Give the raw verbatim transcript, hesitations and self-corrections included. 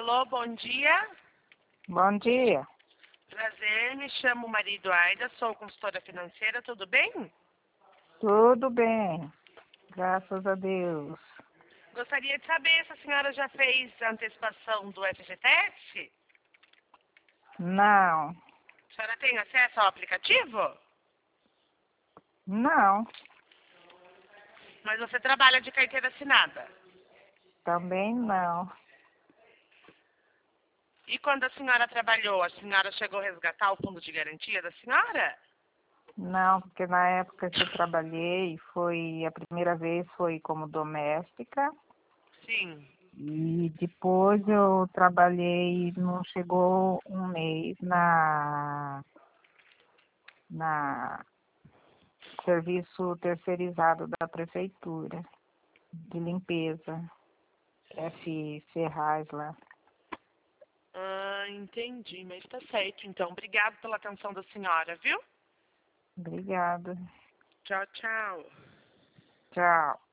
Alô, bom dia. Bom dia. Prazer, me chamo Maria Eduarda, sou consultora financeira, tudo bem? Tudo bem, graças a Deus. Gostaria de saber se a senhora já fez a antecipação do F G T S? Não, A senhora tem acesso ao aplicativo? não, Mas você trabalha de carteira assinada. também não. E quando a senhora trabalhou, a senhora chegou a resgatar o fundo de garantia da senhora? Não, porque na época que eu trabalhei, foi a primeira vez foi como doméstica Sim. e depois eu trabalhei, não chegou um mês na na serviço terceirizado da prefeitura de limpeza, F. Ferraz lá. Ah, entendi, mas tá certo. Então, obrigado pela atenção da senhora, viu? Obrigada. Tchau, tchau. Tchau.